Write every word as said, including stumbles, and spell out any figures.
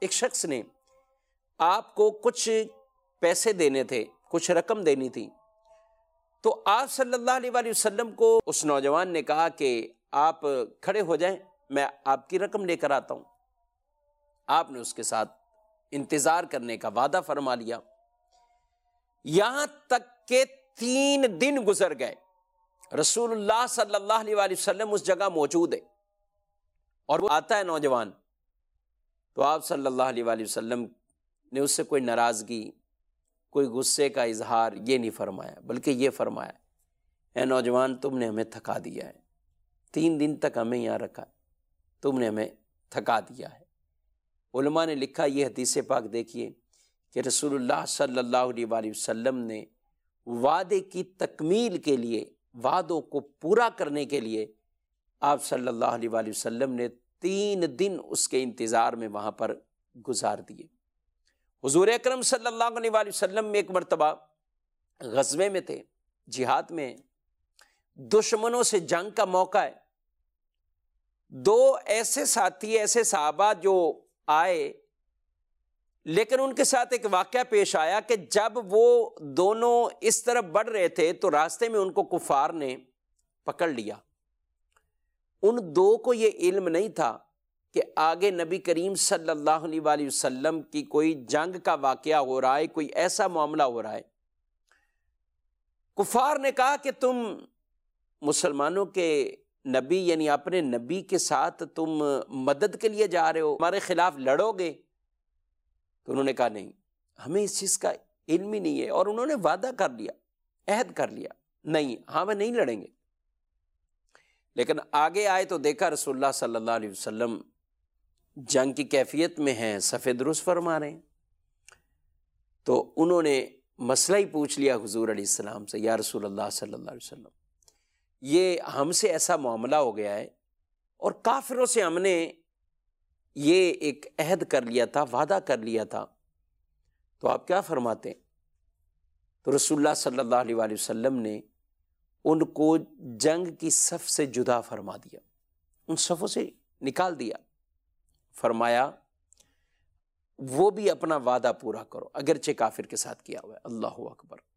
ایک شخص نے آپ کو کچھ پیسے دینے تھے، کچھ رقم دینی تھی، تو آپ صلی اللہ علیہ وآلہ وسلم کو اس نوجوان نے کہا کہ آپ کھڑے ہو جائیں، میں آپ کی رقم لے کر آتا ہوں۔ آپ نے اس کے ساتھ انتظار کرنے کا وعدہ فرما لیا، یہاں تک کہ تین دن گزر گئے۔ رسول اللہ صلی اللہ علیہ وآلہ وسلم اس جگہ موجود ہے اور وہ آتا ہے نوجوان، تو آپ صلی اللہ علیہ وآلہ وسلم نے اس سے کوئی ناراضگی، کوئی غصے کا اظہار یہ نہیں فرمایا، بلکہ یہ فرمایا، اے نوجوان تم نے ہمیں تھکا دیا ہے، تین دن تک ہمیں یہاں رکھا، تم نے ہمیں تھکا دیا ہے۔ علماء نے لکھا، یہ حدیث پاک دیکھیے کہ رسول اللہ صلی اللہ علیہ وآلہ وسلم نے وعدے کی تکمیل کے لیے، وعدوں کو پورا کرنے کے لیے آپ صلی اللہ علیہ وآلہ وسلم نے تین دن اس کے انتظار میں وہاں پر گزار دیے۔ حضور اکرم صلی اللہ علیہ وآلہ وسلم ایک مرتبہ غزوے میں تھے، جہاد میں، دشمنوں سے جنگ کا موقع ہے، دو ایسے ساتھی، ایسے صحابہ جو آئے، لیکن ان کے ساتھ ایک واقعہ پیش آیا کہ جب وہ دونوں اس طرف بڑھ رہے تھے تو راستے میں ان کو کفار نے پکڑ لیا۔ ان دو کو یہ علم نہیں تھا کہ آگے نبی کریم صلی اللہ علیہ وآلہ وسلم کی کوئی جنگ کا واقعہ ہو رہا ہے، کوئی ایسا معاملہ ہو رہا ہے۔ کفار نے کہا کہ تم مسلمانوں کے نبی یعنی اپنے نبی کے ساتھ تم مدد کے لیے جا رہے ہو، ہمارے خلاف لڑو گے؟ تو انہوں نے کہا نہیں، ہمیں اس چیز کا علم ہی نہیں ہے، اور انہوں نے وعدہ کر لیا، عہد کر لیا، نہیں ہاں میں نہیں لڑیں گے۔ لیکن آگے آئے تو دیکھا رسول اللہ صلی اللہ علیہ وسلم جنگ کی کیفیت میں ہیں، صف درست فرما رہے ہیں، تو انہوں نے مسئلہ ہی پوچھ لیا حضور علیہ السلام سے، یا رسول اللہ صلی اللہ علیہ وسلم یہ ہم سے ایسا معاملہ ہو گیا ہے، اور کافروں سے ہم نے یہ ایک عہد کر لیا تھا، وعدہ کر لیا تھا، تو آپ کیا فرماتے ہیں؟ تو رسول اللہ صلی اللہ علیہ وآلہ وسلم نے ان کو جنگ کی صف سے جدا فرما دیا، ان صفوں سے نکال دیا، فرمایا وہ بھی اپنا وعدہ پورا کرو اگرچہ کافر کے ساتھ کیا ہوا ہے۔ اللہ اکبر۔